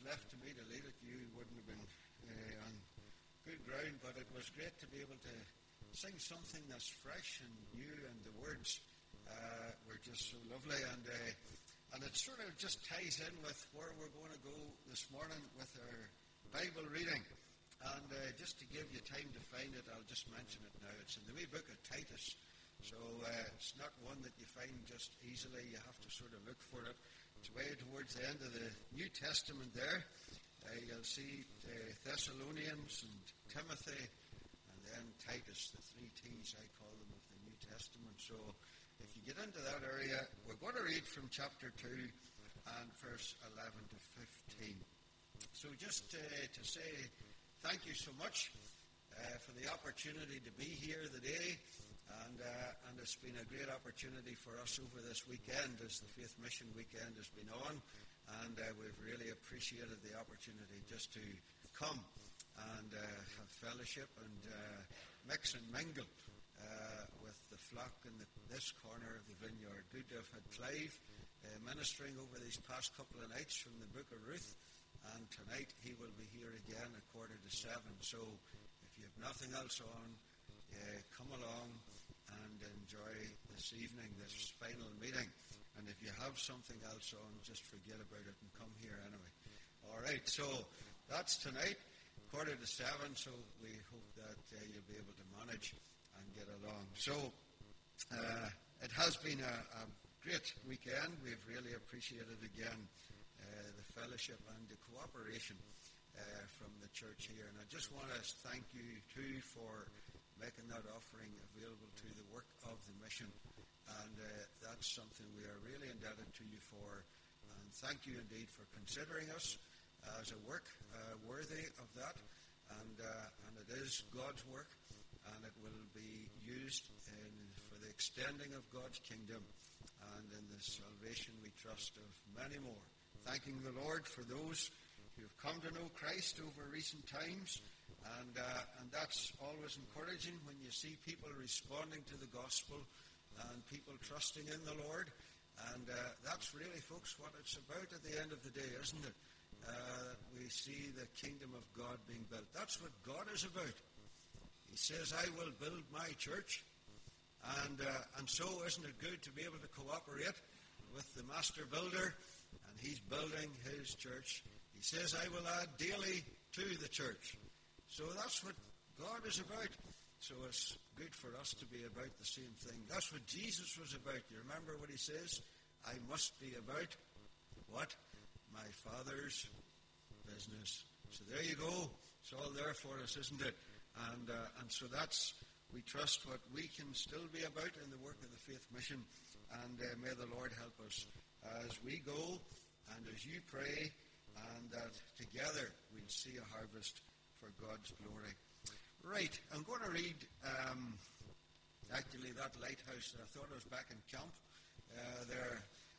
left to me to lead it, you wouldn't have been on good ground, but it was great to be able to sing something that's fresh and new, and the words were just so lovely, and it sort of just ties in with where we're going to go this morning with our Bible reading. And just to give you time to find it, I'll just mention it now. It's in the wee book of Titus. So it's not one that you find just easily. You have to sort of look for it. It's way towards the end of the New Testament there. You'll see Thessalonians and Timothy, and then Titus, the three T's, I call them, of the New Testament. So if you get into that area, we're going to read from chapter 2 and verse 11 to 15. So just to say thank you so much for the opportunity to be here today, and it's been a great opportunity for us over this weekend as the Faith Mission Weekend has been on, and we've really appreciated the opportunity just to come and have fellowship and mix and mingle with the flock in this corner of the vineyard. Good to have had Clive ministering over these past couple of nights from the book of Ruth. And tonight he will be here again at 6:45. So if you have nothing else on, come along and enjoy this evening, this final meeting. And if you have something else on, just forget about it and come here anyway. All right, so that's tonight, 6:45. So we hope that you'll be able to manage and get along. So it has been a great weekend. We've really appreciated again the fellowship and the cooperation from the church here. And I just want to thank you too for making that offering available to the work of the mission. And that's something we are really indebted to you for. And thank you indeed for considering us as a work worthy of that. And it is God's work, and it will be used for the extending of God's kingdom and in the salvation, we trust, of many more. Thanking the Lord for those who have come to know Christ over recent times, and that's always encouraging when you see people responding to the gospel and people trusting in the Lord, and that's really, folks, what it's about at the end of the day, isn't it? We see the kingdom of God being built. That's what God is about. He says, I will build my church, and so isn't it good to be able to cooperate with the master builder? And he's building his church. He says, I will add daily to the church. So that's what God is about. So it's good for us to be about the same thing. That's what Jesus was about. You remember what he says? I must be about what? My Father's business. So there you go. It's all there for us, isn't it? And so that's, we trust, what we can still be about in the work of the Faith Mission. And may the Lord help us as we go and as you pray, and that together we'll see a harvest for God's glory. Right, I'm going to read actually that lighthouse. I thought I was back in camp there.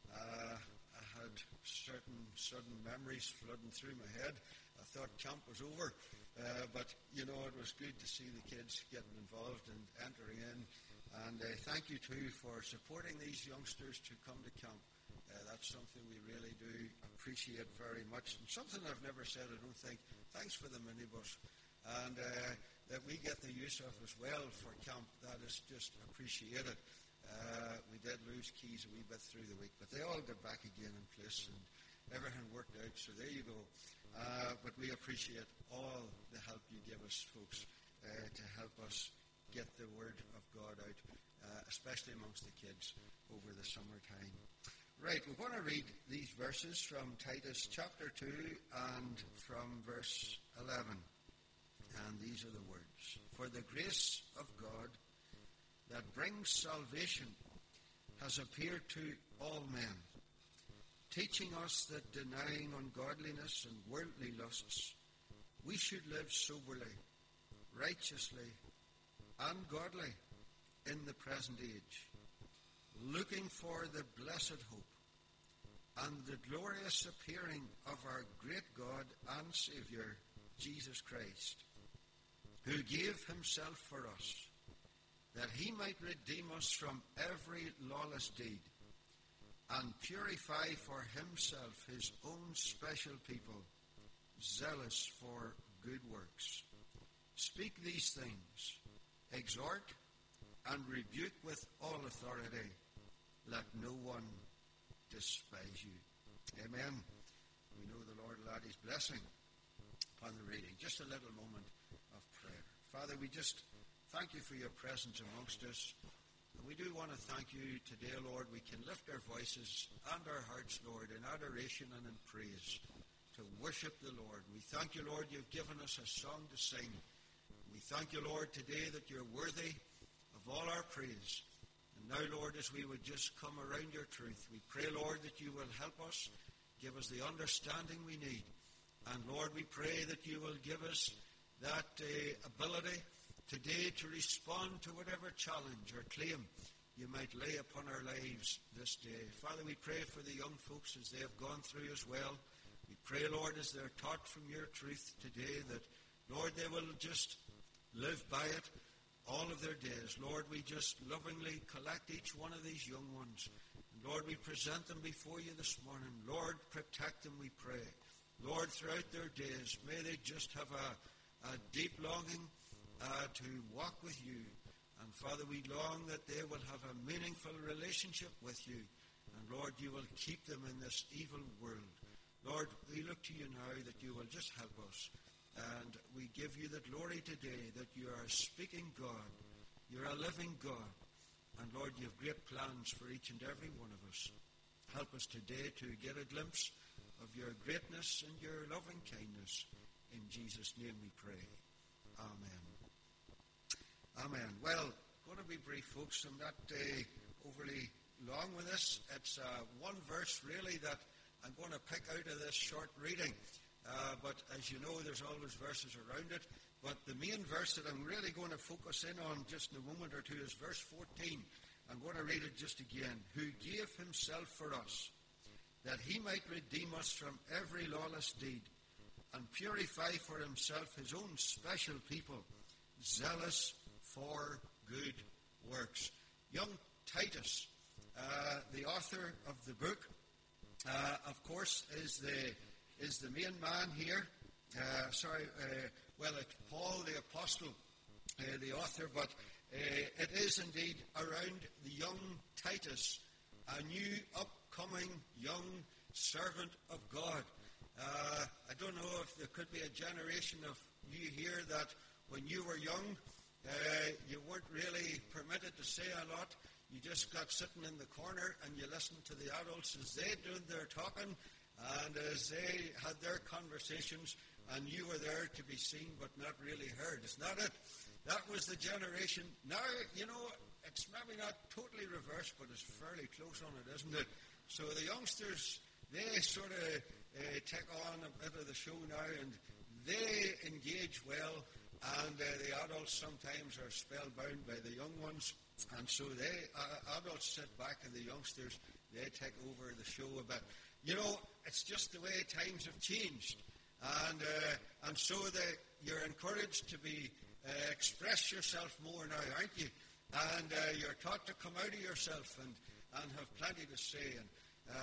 I had certain sudden memories flooding through my head. I thought camp was over, but you know, it was good to see the kids getting involved and entering in. And thank you too for supporting these youngsters to come to camp. That's something we really do appreciate very much, and something I've never said, I don't think. Thanks for the minibus, and that we get the use of as well for camp. That is just appreciated. We did lose keys a wee bit through the week, but they all got back again in place, and everything worked out. So there you go. But we appreciate all the help you give us, folks, to help us get the word of God out, especially amongst the kids over the summertime. Right, we're going to read these verses from Titus chapter 2 and from verse 11. And these are the words. For the grace of God that brings salvation has appeared to all men, teaching us that denying ungodliness and worldly lusts, we should live soberly, righteously, and godly in the present age, looking for the blessed hope and the glorious appearing of our great God and Savior, Jesus Christ, who gave himself for us, that he might redeem us from every lawless deed and purify for himself his own special people, zealous for good works. Speak these things, exhort and rebuke with all authority. Let no one despise you. Amen. We know the Lord will add his blessing upon the reading. Just a little moment of prayer. Father, we just thank you for your presence amongst us. And we do want to thank you today, Lord. We can lift our voices and our hearts, Lord, in adoration and in praise to worship the Lord. We thank you, Lord, you've given us a song to sing. We thank you, Lord, today that you're worthy of all our praise. And now, Lord, as we would just come around your truth, we pray, Lord, that you will help us, give us the understanding we need. And, Lord, we pray that you will give us that ability today to respond to whatever challenge or claim you might lay upon our lives this day. Father, we pray for the young folks as they have gone through as well. We pray, Lord, as they're taught from your truth today that, Lord, they will just live by it all of their days. Lord, we just lovingly collect each one of these young ones. And Lord, we present them before you this morning. Lord, protect them, we pray. Lord, throughout their days, may they just have a deep longing to walk with you. And Father, we long that they will have a meaningful relationship with you. And Lord, you will keep them in this evil world. Lord, we look to you now that you will just help us. And we give you the glory today that you are a speaking God. You're a living God. And Lord, you have great plans for each and every one of us. Help us today to get a glimpse of your greatness and your loving kindness. In Jesus' name we pray. Amen. Amen. Well, going to be brief, folks. I'm not overly long with this. It's one verse, really, that I'm going to pick out of this short reading. But as you know, there's always verses around it. But the main verse that I'm really going to focus in on just in a moment or two is verse 14. I'm going to read it just again. Who gave himself for us, that he might redeem us from every lawless deed, and purify for himself his own special people, zealous for good works. Young Titus, the author of the book, of course, is the main man here. It's Paul the Apostle, the author, but it is indeed around the young Titus, a new upcoming young servant of God. I don't know if there could be a generation of you here that when you were young, you weren't really permitted to say a lot. You just got sitting in the corner and you listened to the adults as they did their talking and as they had their conversations, and you were there to be seen but not really heard. It's not it. That was the generation. Now, it's maybe not totally reversed, but it's fairly close on it, isn't it? So the youngsters, they sort of take on a bit of the show now, and they engage well, and the adults sometimes are spellbound by the young ones, and so adults sit back and the youngsters, they take over the show a bit. It's just the way times have changed, and so that you're encouraged to be express yourself more now, aren't you? And you're taught to come out of yourself and have plenty to say. And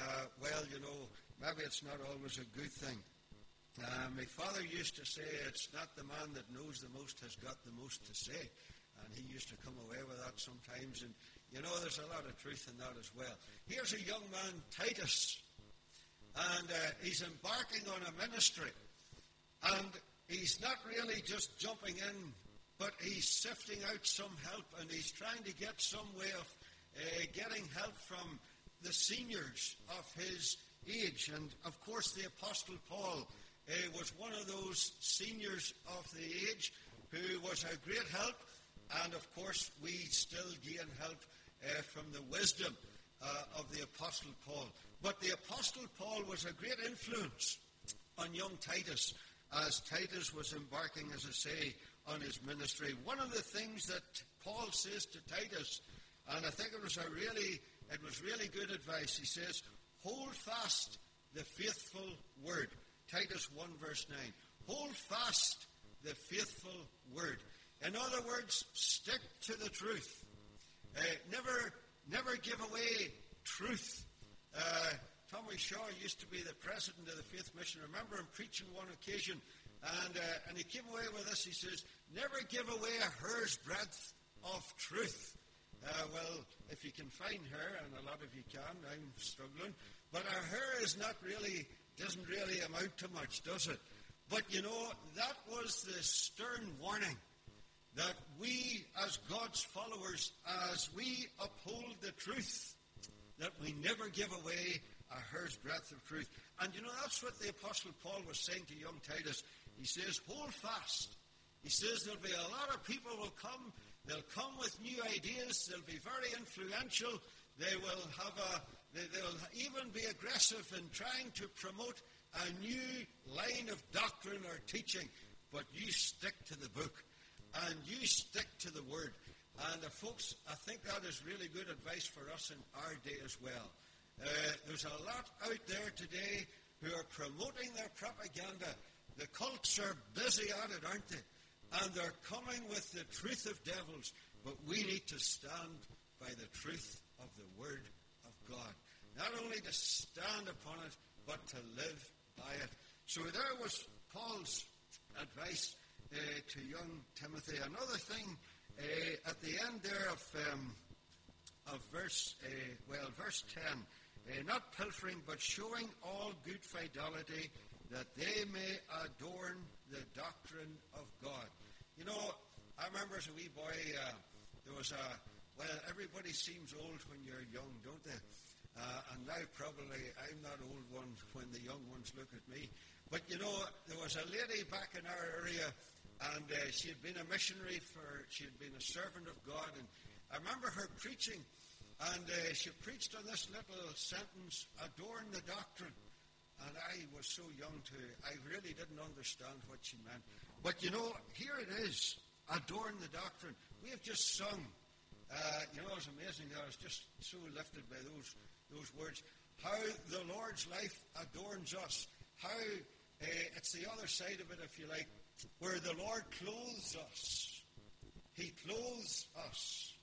maybe it's not always a good thing. My father used to say, it's not the man that knows the most has got the most to say. And he used to come away with that sometimes. And, there's a lot of truth in that as well. Here's a young man, Titus, and he's embarking on a ministry. And he's not really just jumping in, but he's sifting out some help, and he's trying to get some way of getting help from the seniors of his age. And, of course, the Apostle Paul was one of those seniors of the age who was a great help. And, of course, we still gain help from the wisdom of the Apostle Paul. But the Apostle Paul was a great influence on young Titus as Titus was embarking, as I say, on his ministry. One of the things that Paul says to Titus, and I think it was really good advice, he says, hold fast the faithful word. Titus 1 verse 9. Hold fast the faithful word. In other words, stick to the truth. Never give away truth Tommy Shaw used to be the president of the Faith Mission. I remember him preaching one occasion, and he came away with this. He says, never give away a hair's breadth of truth. Well, if you can find hair, and a lot of you can, I'm struggling, but our hair doesn't really amount to much, does it? But you know, that was the stern warning that we as God's followers, as we uphold the truth, that we never give away a hair's breadth of truth. And you know, that's what the Apostle Paul was saying to young Titus. He says, hold fast. He says there'll be a lot of people will come. They'll come with new ideas. They'll be very influential. They'll even be aggressive in trying to promote a new line of doctrine or teaching. But you stick to the book. And you stick to the Word. And folks, I think that is really good advice for us in our day as well. There's a lot out there today who are promoting their propaganda. The cults are busy at it, aren't they? And they're coming with the truth of devils. But we need to stand by the truth of the Word of God. Not only to stand upon it, but to live by it. So there was Paul's advice to young Timothy. Another thing, at the end there of verse 10, not pilfering, but showing all good fidelity, that they may adorn the doctrine of God. You know, I remember as a wee boy, there was everybody seems old when you're young, don't they? And now probably I'm not old one when the young ones look at me. But you know, there was a lady back in our area, and she had been a missionary she had been a servant of God. And I remember her preaching, and she preached on this little sentence, adorn the doctrine. And I was so young I really didn't understand what she meant. But you know, here it is, adorn the doctrine. We have just sung. You know, it was amazing. I was just so lifted by those words. How the Lord's life adorns us. How it's the other side of it, if you like, where the Lord clothes us. He clothes us.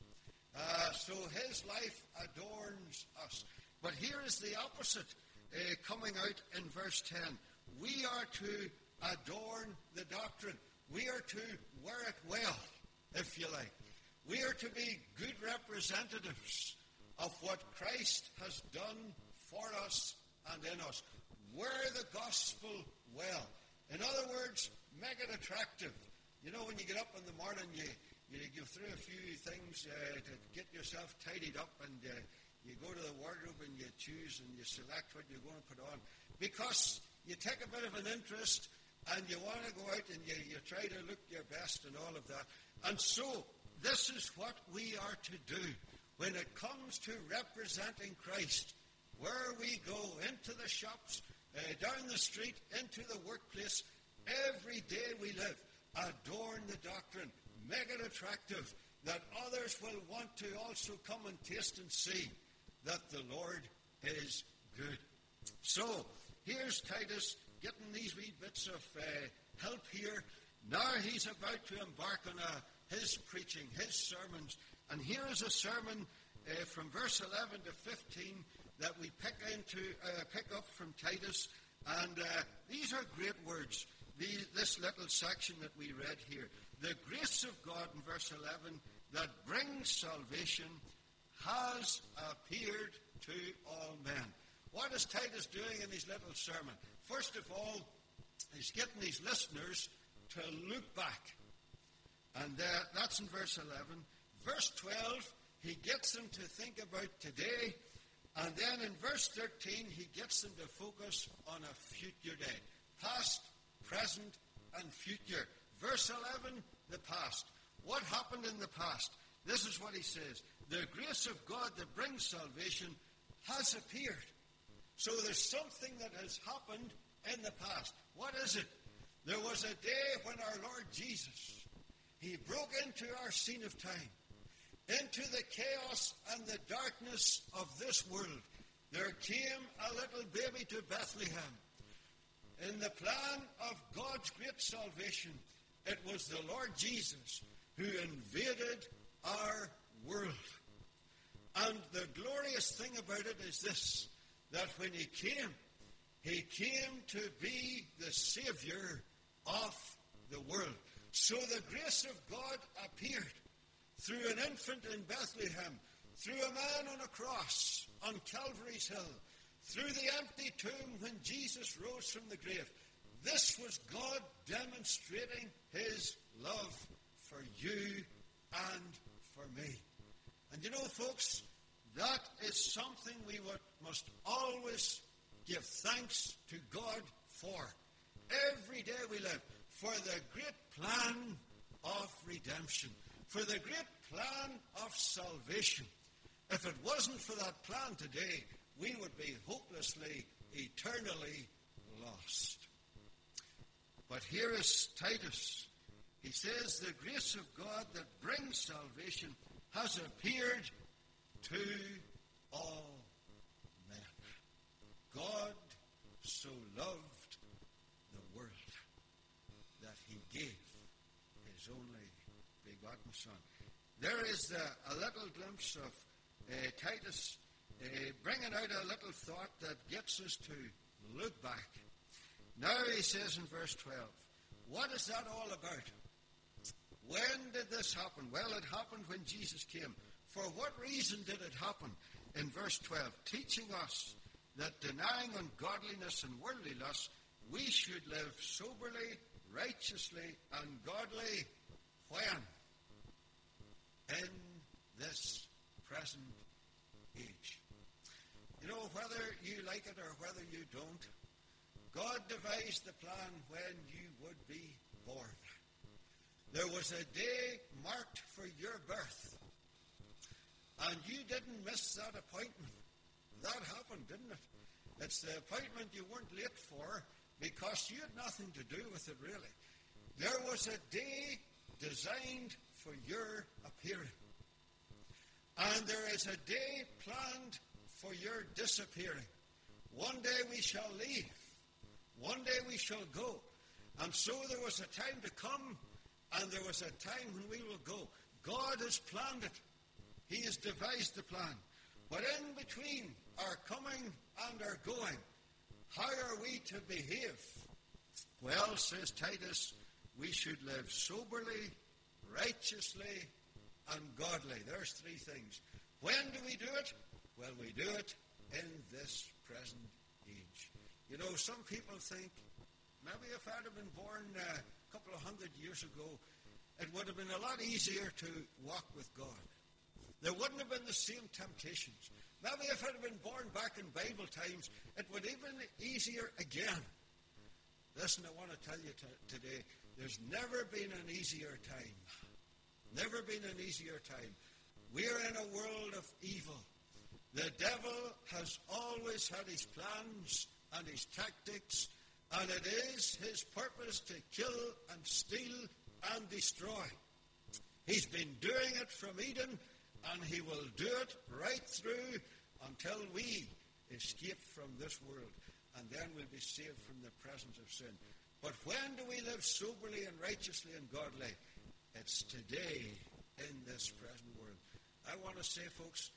So His life adorns us. But here is the opposite coming out in verse 10. We are to adorn the doctrine. We are to wear it well, if you like. We are to be good representatives of what Christ has done for us and in us. Wear the gospel well. In other words, make it attractive. You know, when you get up in the morning, you go through a few things to get yourself tidied up, and you go to the wardrobe and you choose and you select what you're going to put on. Because you take a bit of an interest and you want to go out and you try to look your best and all of that. And so, this is what we are to do when it comes to representing Christ. Where we go, into the shops, down the street, into the workplace, every day we live, adorn the doctrine, make it attractive, that others will want to also come and taste and see that the Lord is good. So, here's Titus getting these wee bits of help here. Now he's about to embark on his preaching, his sermons. And here is a sermon from verse 11 to 15 that we pick up from Titus. And these are great words, this little section that we read here. The grace of God, in verse 11, that brings salvation has appeared to all men. What is Titus doing in his little sermon? First of all, he's getting his listeners to look back. And that's in verse 11. Verse 12, he gets them to think about today. And then in verse 13, he gets them to focus on a future day. Past, present, and future. Verse 11, the past. What happened in the past? This is what he says. The grace of God that brings salvation has appeared. So there's something that has happened in the past. What is it? There was a day when our Lord Jesus, He broke into our scene of time, into the chaos and the darkness of this world. There came a little baby to Bethlehem. In the plan of God's great salvation, it was the Lord Jesus who invaded our world. And the glorious thing about it is this, that when he came to be the Savior of the world. So the grace of God appeared through an infant in Bethlehem, through a man on a cross on Calvary's Hill, through the empty tomb when Jesus rose from the grave. This was God demonstrating his love for you and for me. And you know, folks, that is something we must always give thanks to God for. Every day we live, for the great plan of redemption, for the great plan of salvation. If it wasn't for that plan today, we would be hopelessly, eternally lost. But here is Titus. He says, the grace of God that brings salvation has appeared to all men. God so loved the world that he gave his only begotten Son. There is a little glimpse of Titus bringing out a little thought that gets us to look back. Now he says in verse 12, what is that all about? When did this happen? Well, it happened when Jesus came. For what reason did it happen? In verse 12, teaching us that denying ungodliness and worldly lust, we should live soberly, righteously, and godly. When? In this present age. You know, whether you like it or whether you don't, God devised the plan when you would be born. There was a day marked for your birth, and you didn't miss that appointment. That happened, didn't it? It's the appointment you weren't late for because you had nothing to do with it, really. There was a day designed for your appearing. And there is a day planned for your disappearing. One day we shall leave. One day we shall go. And so there was a time to come, and there was a time when we will go. God has planned it. He has devised the plan. But in between our coming and our going, how are we to behave? Well, says Titus, we should live soberly, righteously, and godly. There's three things. When do we do it? Well, we do it in this present age. You know, some people think, maybe if I'd have been born a couple of 100 years ago, it would have been a lot easier to walk with God. There wouldn't have been the same temptations. Maybe if I'd have been born back in Bible times, it would have been easier again. Listen, I want to tell you today, there's never been an easier time. Never been an easier time. We're in a world of evil. The devil has always had his plans and his tactics, and it is his purpose to kill and steal and destroy. He's been doing it from Eden, and he will do it right through until we escape from this world, and then we'll be saved from the presence of sin. But when do we live soberly and righteously and godly? It's today in this present world. I want to say, folks,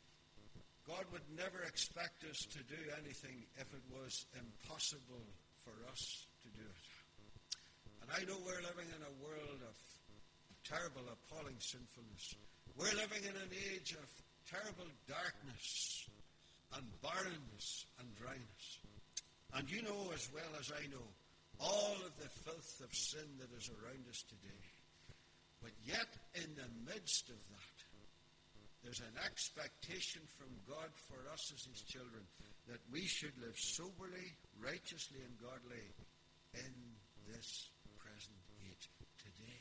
God would never expect us to do anything if it was impossible for us to do it. And I know we're living in a world of terrible, appalling sinfulness. We're living in an age of terrible darkness and barrenness and dryness. And you know as well as I know all of the filth of sin that is around us today. But yet, in the midst of that, there's an expectation from God for us as his children that we should live soberly, righteously, and godly in this present age today.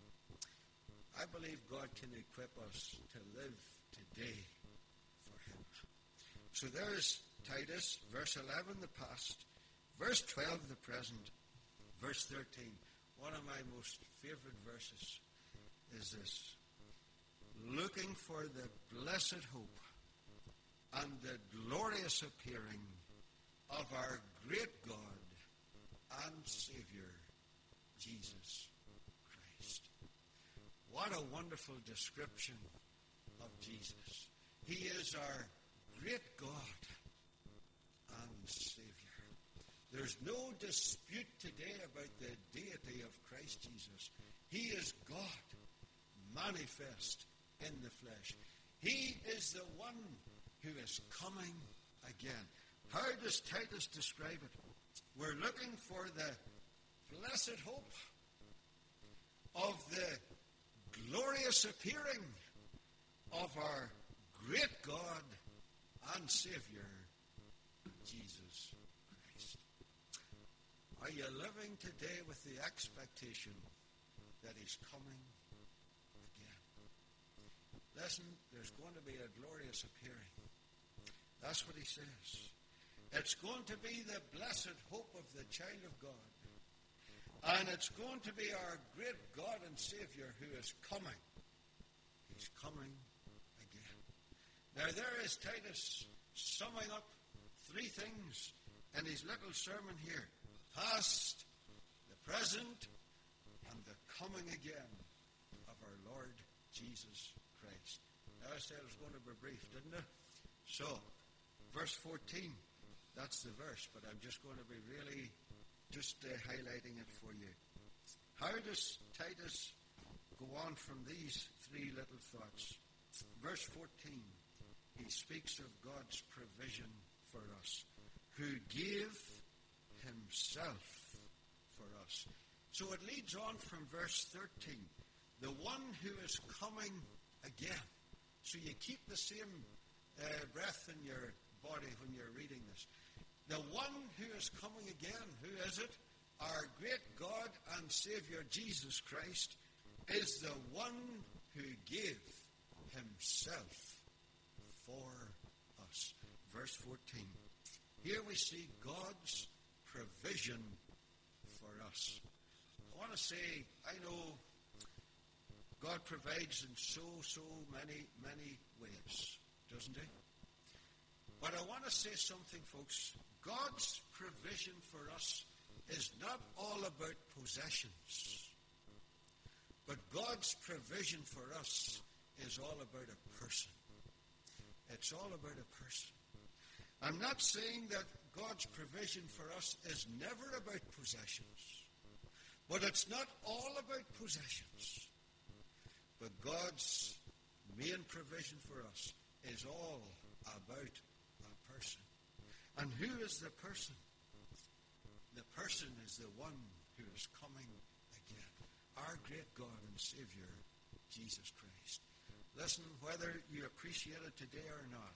I believe God can equip us to live today for him. So there's Titus, verse 11, the past, verse 12, the present, verse 13. One of my most favorite verses is this: looking for the blessed hope and the glorious appearing of our great God and Savior, Jesus Christ. What a wonderful description of Jesus. He is our great God Savior. There's no dispute today about the deity of Christ Jesus. He is God, manifest in the flesh. He is the one who is coming again. How does Titus describe it? We're looking for the blessed hope of the glorious appearing of our great God and Savior, Jesus Christ. Are you living today with the expectation that He's coming again? Listen, there's going to be a glorious appearing. That's what he says. It's going to be the blessed hope of the child of God. And it's going to be our great God and Savior who is coming. He's coming again. Now there is Titus summing up three things in his little sermon here. Past, the present, and the coming again of our Lord Jesus Christ. Now I said it was going to be brief, didn't it? So, verse 14, that's the verse, but I'm just going to be really just highlighting it for you. How does Titus go on from these three little thoughts? Verse 14, he speaks of God's provision for us, who gave himself for us. So it leads on from verse 13, the one who is coming again. So you keep the same breath in your body when you're reading this. The one who is coming again, who is it? Our great God and Savior Jesus Christ is the one who gave himself for us. Verse 14. Here we see God's provision for us. I want to say, I know God provides in so many ways, doesn't he? But I want to say something, folks. God's provision for us is not all about possessions. But God's provision for us is all about a person. It's all about a person. I'm not saying that God's provision for us is never about possessions. But it's not all about possessions. But God's main provision for us is all about a person. And who is the person? The person is the one who is coming again. Our great God and Savior, Jesus Christ. Listen, whether you appreciate it today or not,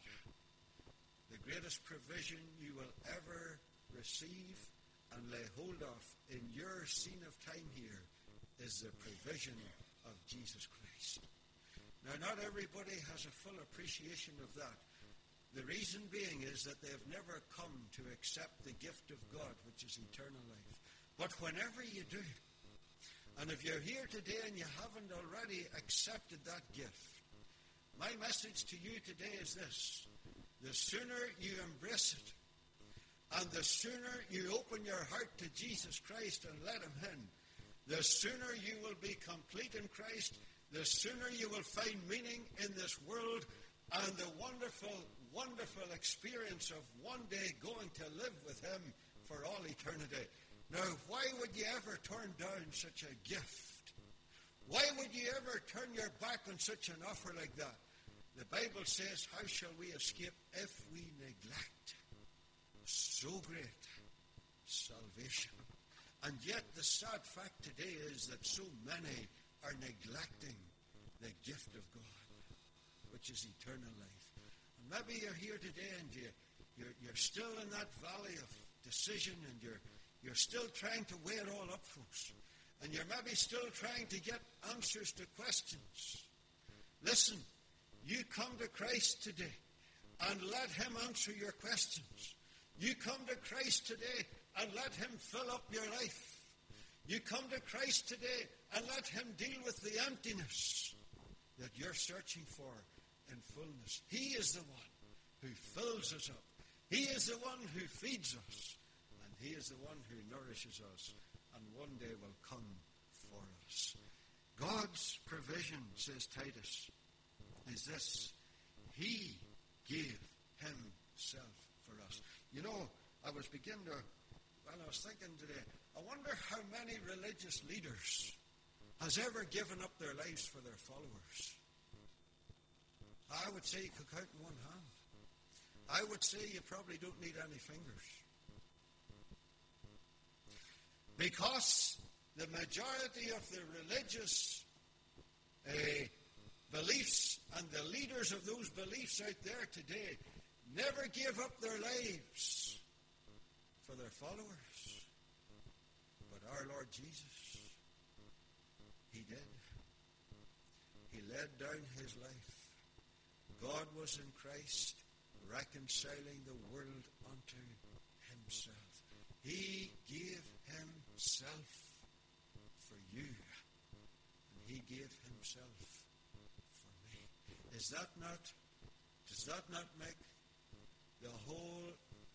the greatest provision you will ever receive and lay hold of in your scene of time here is the provision of Jesus Christ. Now, not everybody has a full appreciation of that. The reason being is that they've never come to accept the gift of God, which is eternal life. But whenever you do, and if you're here today and you haven't already accepted that gift, my message to you today is this. The sooner you embrace it, and the sooner you open your heart to Jesus Christ and let him in, the sooner you will be complete in Christ, the sooner you will find meaning in this world, and the wonderful experience of one day going to live with him for all eternity. Now, why would you ever turn down such a gift? Why would you ever turn your back on such an offer like that? The Bible says, how shall we escape if we neglect so great salvation? And yet the sad fact today is that so many are neglecting the gift of God, which is eternal life. And maybe you're here today and you're still in that valley of decision, and you're still trying to weigh it all up, folks. And you're maybe still trying to get answers to questions. Listen, you come to Christ today and let him answer your questions. You come to Christ today and let him fill up your life. You come to Christ today and let him deal with the emptiness that you're searching for in fullness. He is the one who fills us up. He is the one who feeds us. And he is the one who nourishes us and one day will come for us. God's provision, says Titus, is this. He gave himself for us. You know, I was thinking today, I wonder how many religious leaders has ever given up their lives for their followers. I would say you could count in one hand. I would say you probably don't need any fingers. Because the majority of the religious beliefs and the leaders of those beliefs out there today never gave up their lives for their followers. But our Lord Jesus, He did. He laid down His life. God was in Christ, reconciling the world unto Himself. He gave Himself for you. And He gave Himself for me. Does that not make the whole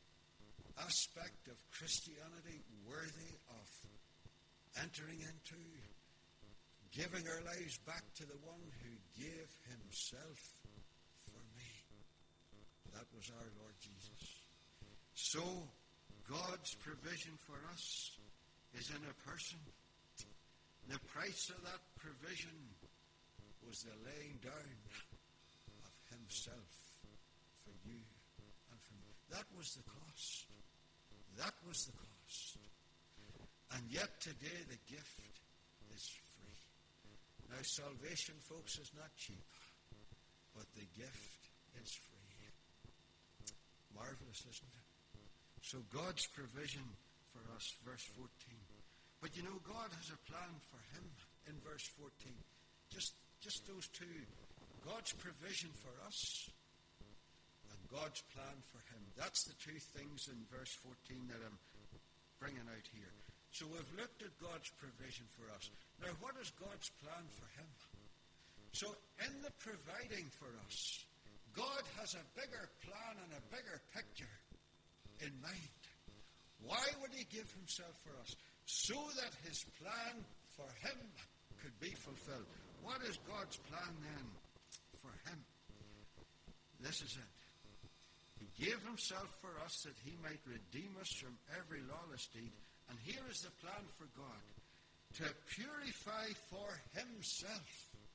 aspect of Christianity worthy of entering into, giving our lives back to the one who gave Himself for me? That was our Lord Jesus. So, God's provision for us is in a person. The price of that provision was the laying down of Himself for you and for me. That was the cost. That was the cost. And yet today the gift is free. Now salvation, folks, is not cheap, but the gift is free. Marvelous, isn't it? So God's provision for us, verse 14. But you know, God has a plan for him in verse 14. Just those two. God's provision for us and God's plan for him. That's the two things in verse 14 that I'm bringing out here. So we've looked at God's provision for us. Now, what is God's plan for him? So in the providing for us, God has a bigger plan and a bigger picture in mind. Why would he give himself for us? So that his plan for him could be fulfilled. What is God's plan then for him? This is it. He gave himself for us that he might redeem us from every lawless deed. And here is the plan for God. To purify for himself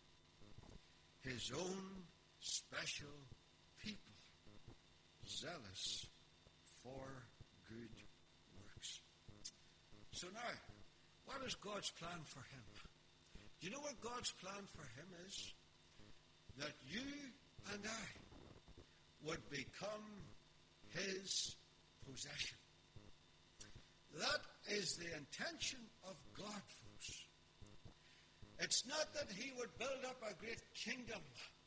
his own special people, zealous for good works. So now, what is God's plan for him? Do you know what God's plan for him is? That you and I would become his possession. That is the intention of God, folks. It's not that he would build up a great kingdom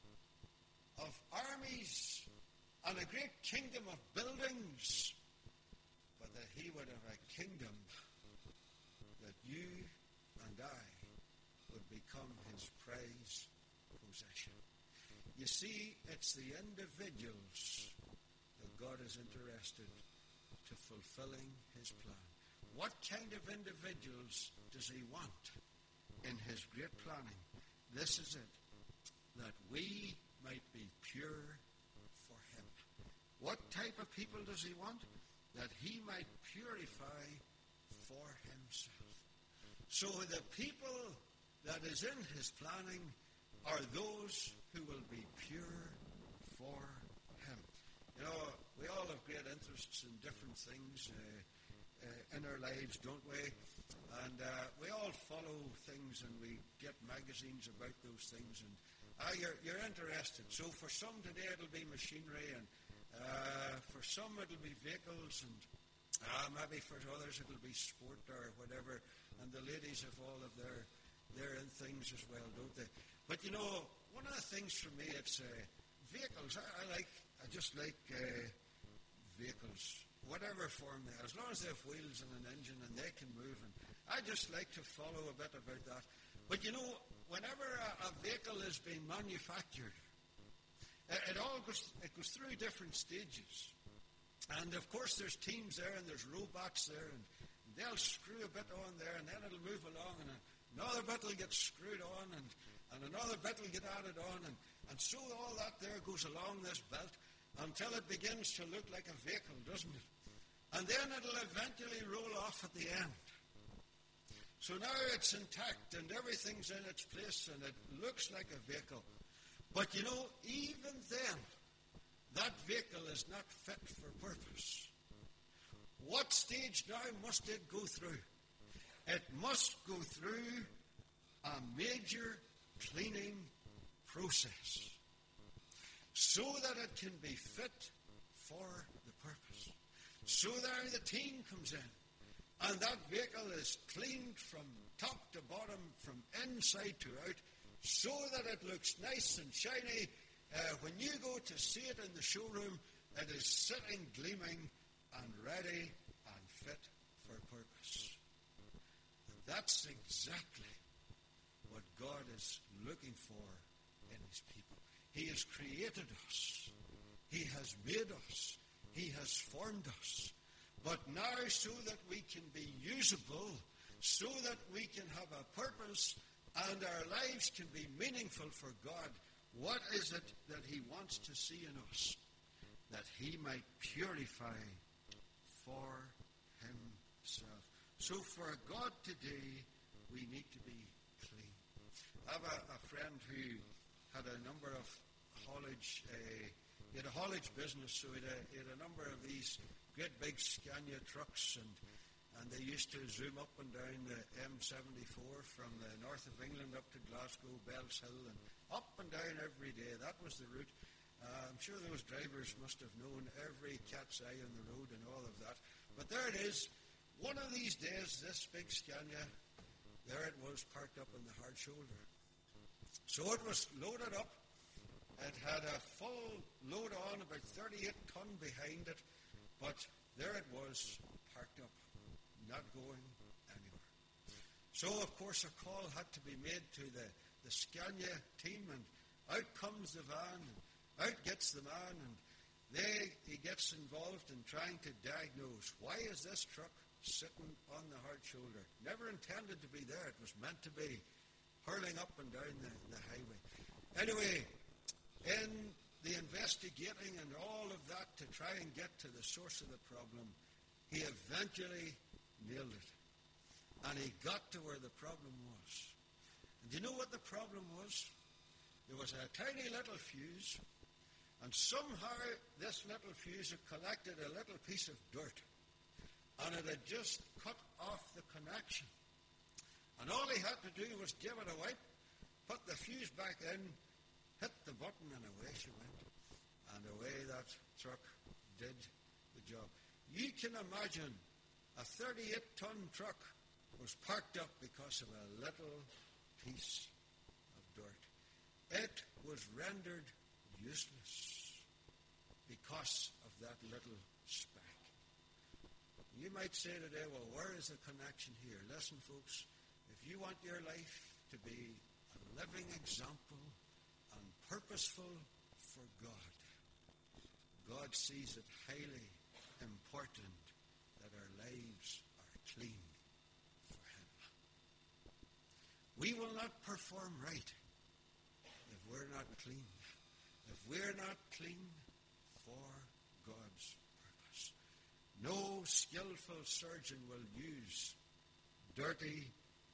of armies and a great kingdom of buildings, but that he would have a kingdom that you and I would become his prized possession. You see, it's the individuals that God is interested to fulfilling his plan. What kind of individuals does he want in his great planning? This is it, that we might be pure for him. What type of people does he want? That he might purify for himself. So the people that is in his planning are those who will be pure for him. You know, we all have great interests in different things in our lives, don't we? And we all follow things and we get magazines about those things. And you're interested. So for some today it'll be machinery, and for some it'll be vehicles, and maybe for others it'll be sport or whatever. And the ladies have all of their in things as well, don't they? But you know, one of the things for me, it's vehicles. I just like vehicles, whatever form they are, as long as they have wheels and an engine and they can move. And I just like to follow a bit about that. But you know, whenever a vehicle is being manufactured, it goes through different stages. And of course there's teams there and there's robots there, and they'll screw a bit on there, and then it'll move along, and another bit will get screwed on, and another bit will get added on, and so all that there goes along this belt until it begins to look like a vehicle, doesn't it? And then it'll eventually roll off at the end. So now it's intact and everything's in its place and it looks like a vehicle. But you know, even then, that vehicle is not fit for purpose. What stage now must it go through? It must go through a major cleaning process so that it can be fit for the purpose. So there the team comes in, and that vehicle is cleaned from top to bottom, from inside to out, so that it looks nice and shiny. When you go to see it in the showroom, it is sitting gleaming and ready and fit for purpose. And that's exactly what God is looking for in his people. He has created us. He has made us. He has formed us. But now so that we can be usable, so that we can have a purpose and our lives can be meaningful for God, what is it that he wants to see in us? That he might purify for himself. So for God today, we need to be clean. I have a friend who had a number of haulage, he had a haulage business, so he had a number of these great big Scania trucks, and they used to zoom up and down the M74 from the north of England up to Glasgow, Bells Hill, and up and down every day. That was the route. I'm sure those drivers must have known every cat's eye on the road and all of that. But there it is. One of these days, this big Scania, there it was parked up on the hard shoulder. So it was loaded up. It had a full load on, about 38 ton behind it, but there it was, parked up, not going anywhere. So, of course, a call had to be made to the Scania team, and out comes the van, and out gets the man, and he gets involved in trying to diagnose, why is this truck sitting on the hard shoulder? Never intended to be there. It was meant to be hurling up and down the highway. Anyway, in the investigating and all of that to try and get to the source of the problem, he eventually nailed it. And he got to where the problem was. And do you know what the problem was? There was a tiny little fuse, and somehow this little fuse had collected a little piece of dirt, and it had just cut off the connection. And all he had to do was give it a wipe, put the fuse back in, hit the button, and away she went. And away that truck did the job. You can imagine a 38-ton truck was parked up because of a little piece of dirt. It was rendered useless because of that little speck. You might say today, well, where is the connection here? Listen, folks, if you want your life to be a living example and purposeful for God, God sees it highly important that our lives are clean for him. We will not perform right if we're not clean. If we're not clean for God's purpose. No skillful surgeon will use dirty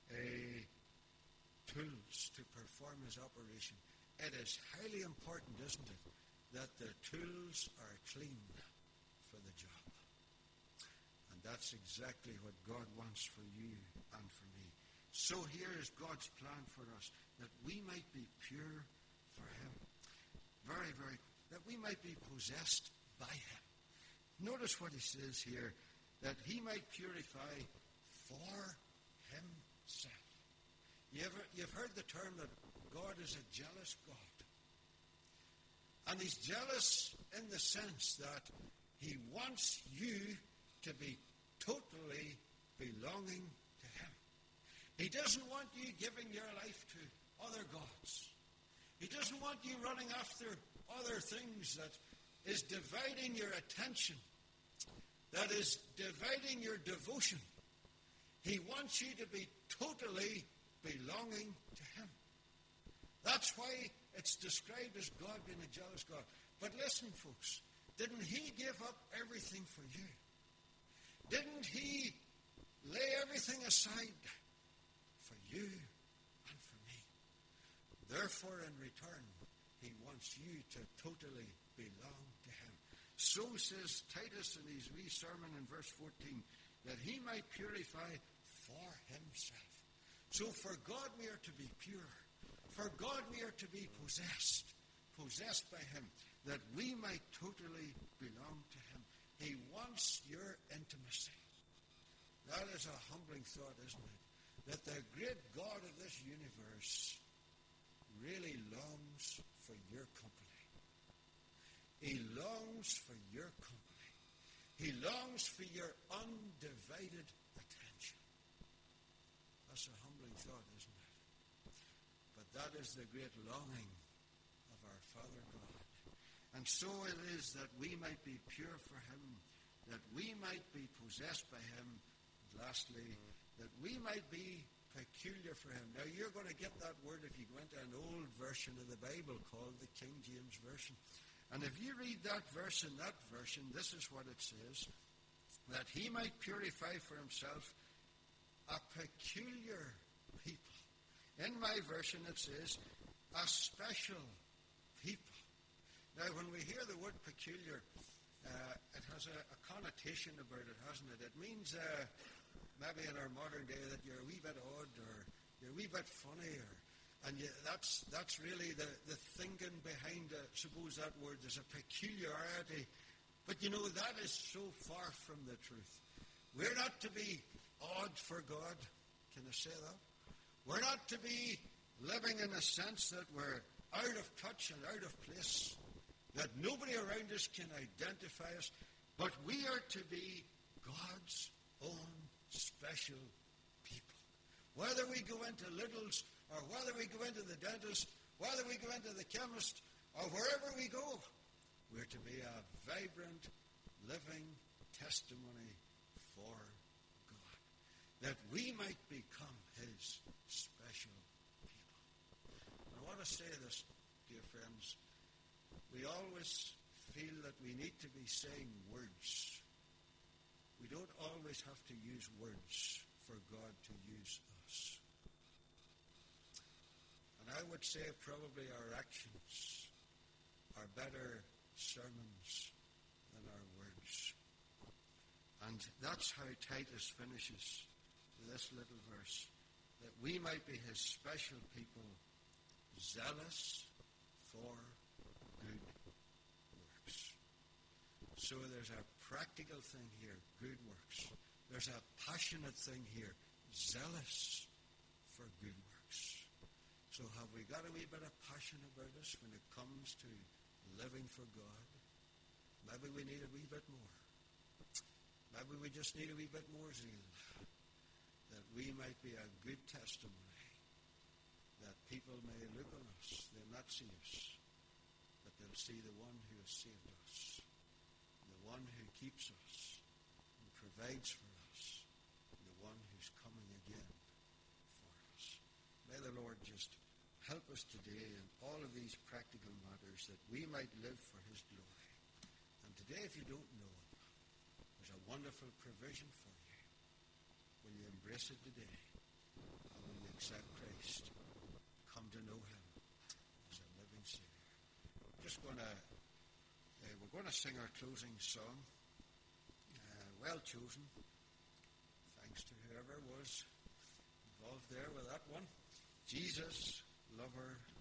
tools to perform his operation. It is highly important, isn't it, that the tools are clean for the job. And that's exactly what God wants for you and for me. So here is God's plan for us, that we might be pure for him. Very, very, that we might be possessed by him. Notice what he says here, that he might purify for himself. You've heard the term that God is a jealous God. And he's jealous in the sense that he wants you to be totally belonging to him. He doesn't want you giving your life to other gods. He doesn't want you running after other things that is dividing your attention, that is dividing your devotion. He wants you to be totally belonging to him. That's why it's described as God being a jealous God. But listen, folks, didn't he give up everything for you? Didn't he lay everything aside for you and for me? Therefore, in return, he wants you to totally belong to him. So says Titus in his wee sermon in verse 14, that he might purify for himself. So for God we are to be pure. For God we are to be possessed by him, that we might totally belong to him. He wants your intimacy. That is a humbling thought, isn't it? That the great God of this universe really longs for your company. He longs for your company. He longs for your undivided attention. That's a humbling thought, isn't it? But that is the great longing of our Father God. And so it is that we might be pure for him, that we might be possessed by him, and lastly, that we might be peculiar for him. Now, you're going to get that word if you go into an old version of the Bible called the King James Version. And if you read that verse in that version, this is what it says, that he might purify for himself a peculiar people. In my version it says, a special people. Now, when we hear the word peculiar, it has a connotation about it, hasn't it? It means maybe in our modern day that you're a wee bit odd, or you're a wee bit funny, that's really the thinking behind, suppose that word. There's a peculiarity. But you know, that is so far from the truth. We're not to be odd for God. Can I say that? We're not to be living in a sense that we're out of touch and out of place, that nobody around us can identify us, but we are to be God's own special people. Whether we go into Lidl's, or whether we go into the dentist, whether we go into the chemist, or wherever we go, we're to be a vibrant, living testimony for God, that we might become his special people. And I want to say this, dear friends. We always feel that we need to be saying words. We don't always have to use words for God to use us. And I would say probably our actions are better sermons than our words. And that's how Titus finishes this little verse, that we might be his special people, zealous for good works. So there's a practical thing here, good works. There's a passionate thing here, zealous for good works. So have we got a wee bit of passion about us when it comes to living for God? Maybe we need a wee bit more. Maybe we just need a wee bit more zeal, that we might be a good testimony, that people may look on us, they'll not see us, but they'll see the one who has saved us, the one who keeps us and provides for us, the one who's coming again for us. May the Lord just help us today in all of these practical matters, that we might live for his glory. And today, if you don't know him, there's a wonderful provision for you. Will you embrace it today? And will you accept Christ? Come to know him as a living Savior. We're going to sing our closing song. Well chosen. Thanks to whoever was involved there with that one. Jesus, lover